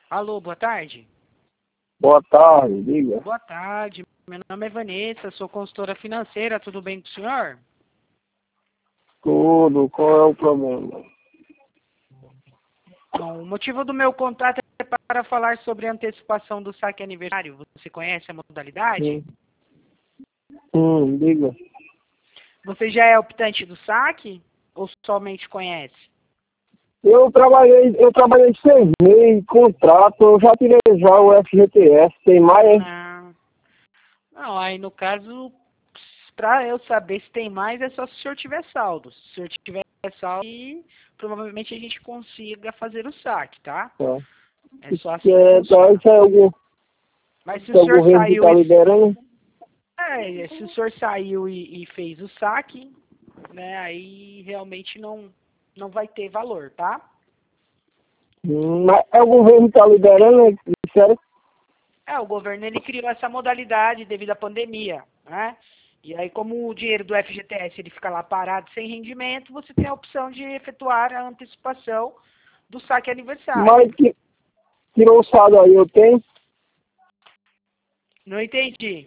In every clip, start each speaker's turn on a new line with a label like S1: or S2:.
S1: Alô, boa tarde.
S2: Boa tarde, diga.
S1: Boa tarde. Meu nome é Vanessa, sou consultora financeira. Tudo bem com o senhor?
S2: Tudo, qual é o problema?
S1: Bom, o motivo do meu contato é para falar sobre a antecipação do saque aniversário. Você conhece a modalidade?
S2: Diga.
S1: Você já é optante do saque ou somente conhece?
S2: Eu trabalhei 6 meses, contrato, eu já tirei já o FGTS, tem mais?
S1: Ah, não, aí no caso, para eu saber se tem mais, é só se o senhor tiver saldo. Se o senhor tiver saldo, provavelmente a gente consiga fazer o saque, tá?
S2: Tá.
S1: É só assim que
S2: Tá,
S1: funciona.
S2: isso é algum,
S1: Mas se o
S2: isso é o
S1: senhor
S2: governo que
S1: saiu
S2: está liderando?
S1: se o senhor saiu e fez o saque, né, aí realmente não vai ter valor, tá?
S2: Mas é o governo que está liderando, disseram?
S1: O governo ele criou essa modalidade devido à pandemia, né? E aí, como o dinheiro do FGTS ele fica lá parado sem rendimento, você tem a opção de efetuar a antecipação do saque aniversário.
S2: Mas que tirou o saldo aí, eu tenho?
S1: Não entendi.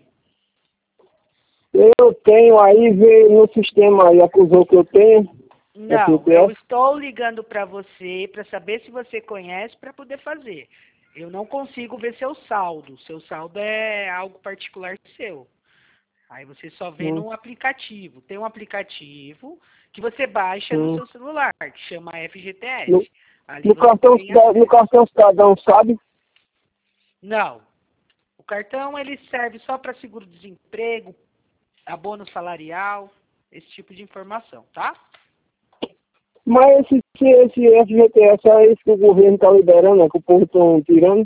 S2: Eu tenho aí, veio no sistema aí, acusou que eu tenho,
S1: Não, eu
S2: FGTS.
S1: estou ligando para você para saber se você conhece para poder fazer. Eu não consigo ver seu saldo. Seu saldo é algo particular seu. Aí você só vê
S2: Hum,
S1: no aplicativo. Tem um aplicativo que você baixa no
S2: hum.
S1: seu celular, que chama FGTS.
S2: No,
S1: Ali
S2: no
S1: você
S2: cartão,
S1: tem acesso.
S2: no cartão cidadão, sabe?
S1: Não. O cartão ele serve só para seguro-desemprego, abono salarial, esse tipo de informação, tá?
S2: Mas esse FGTS é esse que o governo está liberando, é que o povo está tirando.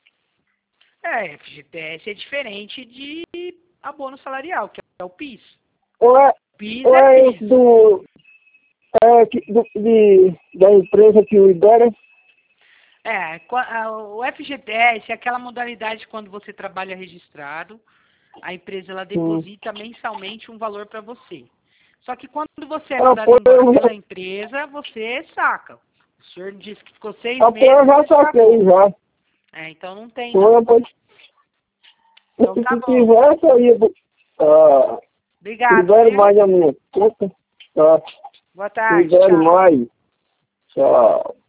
S1: FGTS é diferente de abono salarial, que é o PIS.
S2: Ou é,
S1: PIS
S2: ou
S1: é
S2: é esse
S1: PIS.
S2: da empresa que libera?
S1: O FGTS é aquela modalidade quando você trabalha registrado, a empresa ela
S2: Hum.
S1: deposita mensalmente um valor para você. Só que quando você é
S2: Ah,
S1: mandado
S2: pô,
S1: embora pela empresa, você saca. O senhor disse que ficou 6 meses,
S2: eu já
S1: você
S2: saquei
S1: sacou.
S2: já.
S1: Então não tem não.
S2: Pô, pois,
S1: Então tá
S2: se
S1: bom.
S2: tivesse aí,
S1: Obrigado,
S2: libere
S1: viu?
S2: mais a minha conta. Tá,
S1: Boa tarde,
S2: libere
S1: tchau.
S2: mais. Tchau.